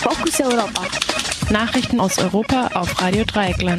Fokus Europa. Nachrichten aus Europa auf Radio Dreieckland.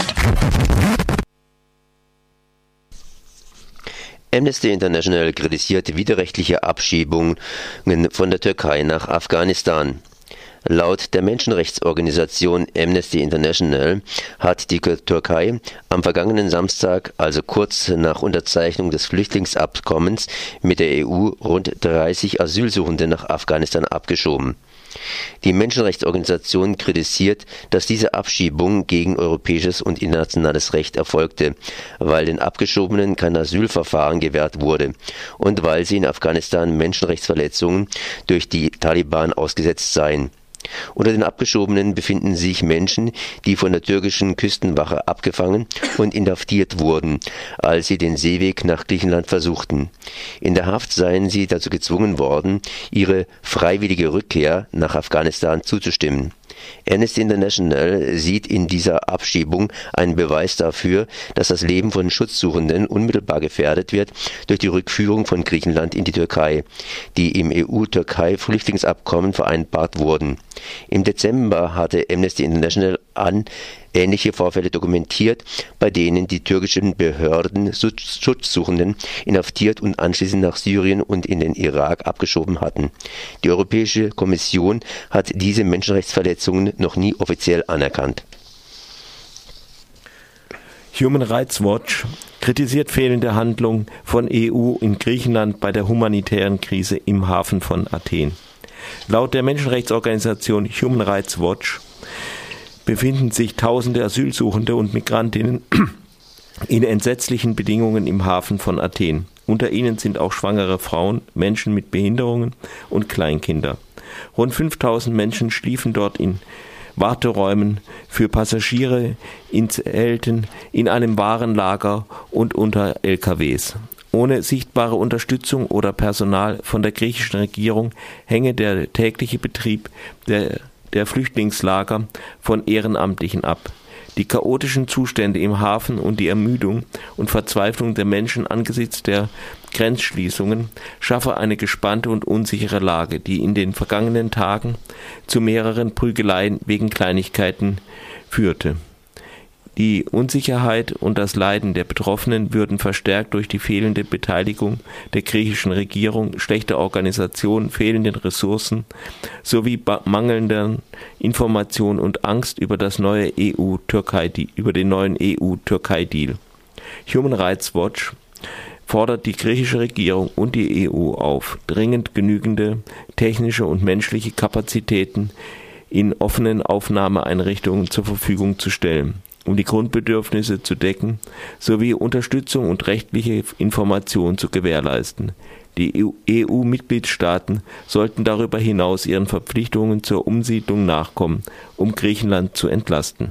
Amnesty International kritisiert widerrechtliche Abschiebungen von der Türkei nach Afghanistan. Laut der Menschenrechtsorganisation Amnesty International hat die Türkei am vergangenen Samstag, also kurz nach Unterzeichnung des Flüchtlingsabkommens mit der EU, rund 30 Asylsuchende nach Afghanistan abgeschoben. Die Menschenrechtsorganisation kritisiert, dass diese Abschiebung gegen europäisches und internationales Recht erfolgte, weil den Abgeschobenen kein Asylverfahren gewährt wurde und weil sie in Afghanistan Menschenrechtsverletzungen durch die Taliban ausgesetzt seien. Unter den Abgeschobenen befinden sich Menschen, die von der türkischen Küstenwache abgefangen und inhaftiert wurden, als sie den Seeweg nach Griechenland versuchten. In der Haft seien sie dazu gezwungen worden, ihre freiwillige Rückkehr nach Afghanistan zuzustimmen. Amnesty International sieht in dieser Abschiebung einen Beweis dafür, dass das Leben von Schutzsuchenden unmittelbar gefährdet wird durch die Rückführung von Griechenland in die Türkei, die im EU-Türkei-Flüchtlingsabkommen vereinbart wurden. Im Dezember hatte Amnesty International ähnliche Vorfälle dokumentiert, bei denen die türkischen Behörden Schutzsuchenden inhaftiert und anschließend nach Syrien und in den Irak abgeschoben hatten. Die Europäische Kommission hat diese Menschenrechtsverletzungen noch nie offiziell anerkannt. Human Rights Watch kritisiert fehlende Handlung von EU in Griechenland bei der humanitären Krise im Hafen von Athen. Laut der Menschenrechtsorganisation Human Rights Watch befinden sich tausende Asylsuchende und Migrantinnen in entsetzlichen Bedingungen im Hafen von Athen. Unter ihnen sind auch schwangere Frauen, Menschen mit Behinderungen und Kleinkinder. Rund 5000 Menschen schliefen dort in Warteräumen für Passagiere, in Zelten, in einem Warenlager und unter LKWs. Ohne sichtbare Unterstützung oder Personal von der griechischen Regierung hänge der tägliche Betrieb der Flüchtlingslager von Ehrenamtlichen ab. Die chaotischen Zustände im Hafen und die Ermüdung und Verzweiflung der Menschen angesichts der Grenzschließungen schaffe eine gespannte und unsichere Lage, die in den vergangenen Tagen zu mehreren Prügeleien wegen Kleinigkeiten führte. Die Unsicherheit und das Leiden der Betroffenen würden verstärkt durch die fehlende Beteiligung der griechischen Regierung, schlechte Organisation, fehlenden Ressourcen sowie mangelnden Informationen und Angst über den neuen EU-Türkei-Deal. Human Rights Watch fordert die griechische Regierung und die EU auf, dringend genügende technische und menschliche Kapazitäten in offenen Aufnahmeeinrichtungen zur Verfügung zu stellen, um die Grundbedürfnisse zu decken, sowie Unterstützung und rechtliche Informationen zu gewährleisten. Die EU-Mitgliedstaaten sollten darüber hinaus ihren Verpflichtungen zur Umsiedlung nachkommen, um Griechenland zu entlasten.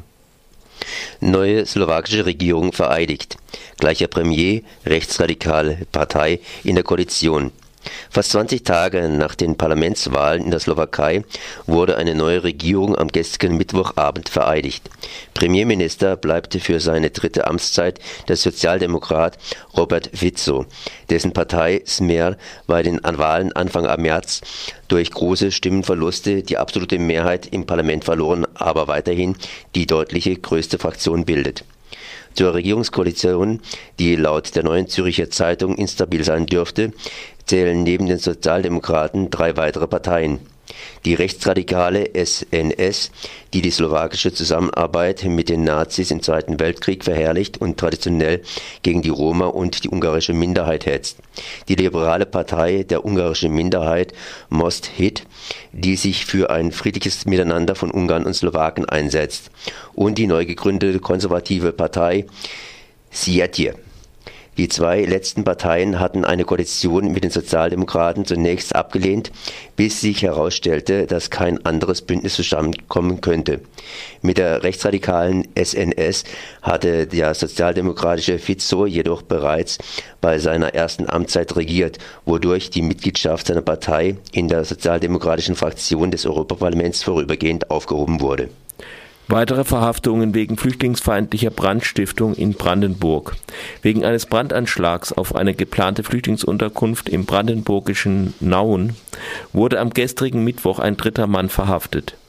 Neue slowakische Regierung vereidigt. Gleicher Premier, rechtsradikale Partei in der Koalition. Fast 20 Tage nach den Parlamentswahlen in der Slowakei wurde eine neue Regierung am gestrigen Mittwochabend vereidigt. Premierminister bleibt für seine dritte Amtszeit der Sozialdemokrat Robert Fico, dessen Partei Smer bei den Wahlen Anfang März durch große Stimmenverluste die absolute Mehrheit im Parlament verloren, aber weiterhin die deutliche größte Fraktion bildet. Zur Regierungskoalition, die laut der Neuen Zürcher Zeitung instabil sein dürfte, zählen neben den Sozialdemokraten 3 weitere Parteien. Die rechtsradikale SNS, die die slowakische Zusammenarbeit mit den Nazis im Zweiten Weltkrieg verherrlicht und traditionell gegen die Roma und die ungarische Minderheit hetzt. Die liberale Partei der ungarischen Minderheit Most Hit, die sich für ein friedliches Miteinander von Ungarn und Slowaken einsetzt. Und die neu gegründete konservative Partei Szijjartje. Die 2 letzten Parteien hatten eine Koalition mit den Sozialdemokraten zunächst abgelehnt, bis sich herausstellte, dass kein anderes Bündnis zusammenkommen könnte. Mit der rechtsradikalen SNS hatte der sozialdemokratische Fico jedoch bereits bei seiner ersten Amtszeit regiert, wodurch die Mitgliedschaft seiner Partei in der sozialdemokratischen Fraktion des Europaparlaments vorübergehend aufgehoben wurde. Weitere Verhaftungen wegen flüchtlingsfeindlicher Brandstiftung in Brandenburg. Wegen eines Brandanschlags auf eine geplante Flüchtlingsunterkunft im brandenburgischen Nauen wurde am gestrigen Mittwoch ein dritter Mann verhaftet.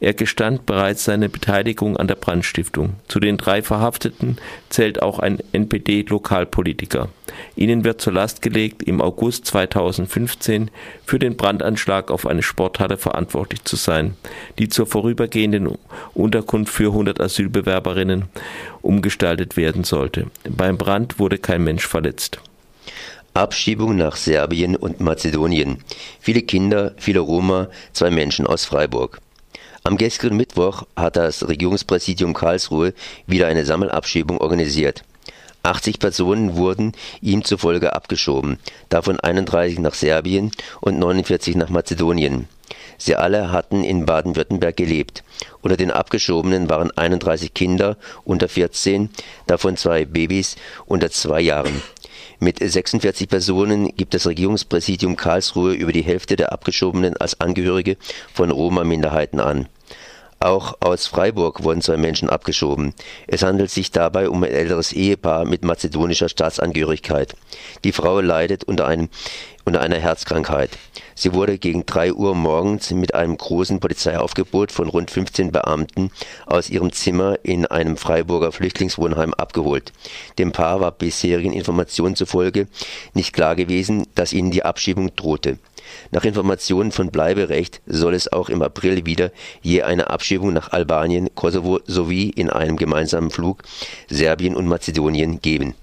Er gestand bereits seine Beteiligung an der Brandstiftung. Zu den 3 Verhafteten zählt auch ein NPD-Lokalpolitiker. Ihnen wird zur Last gelegt, im August 2015 für den Brandanschlag auf eine Sporthalle verantwortlich zu sein, die zur vorübergehenden Unterkunft für 100 Asylbewerberinnen umgestaltet werden sollte. Beim Brand wurde kein Mensch verletzt. Abschiebung nach Serbien und Mazedonien. Viele Kinder, viele Roma, 2 Menschen aus Freiburg. Am gestrigen Mittwoch hat das Regierungspräsidium Karlsruhe wieder eine Sammelabschiebung organisiert. 80 Personen wurden ihm zufolge abgeschoben, davon 31 nach Serbien und 49 nach Mazedonien. Sie alle hatten in Baden-Württemberg gelebt. Unter den Abgeschobenen waren 31 Kinder unter 14, davon 2 Babys unter 2 Jahren. Mit 46 Personen gibt das Regierungspräsidium Karlsruhe über die Hälfte der Abgeschobenen als Angehörige von Roma-Minderheiten an. Auch aus Freiburg wurden 2 Menschen abgeschoben. Es handelt sich dabei um ein älteres Ehepaar mit mazedonischer Staatsangehörigkeit. Die Frau leidet unter einer Herzkrankheit. Sie wurde gegen 3 Uhr morgens mit einem großen Polizeiaufgebot von rund 15 Beamten aus ihrem Zimmer in einem Freiburger Flüchtlingswohnheim abgeholt. Dem Paar war bisherigen Informationen zufolge nicht klar gewesen, dass ihnen die Abschiebung drohte. Nach Informationen von Bleiberecht soll es auch im April wieder je eine Abschiebung nach Albanien, Kosovo sowie in einem gemeinsamen Flug Serbien und Mazedonien geben.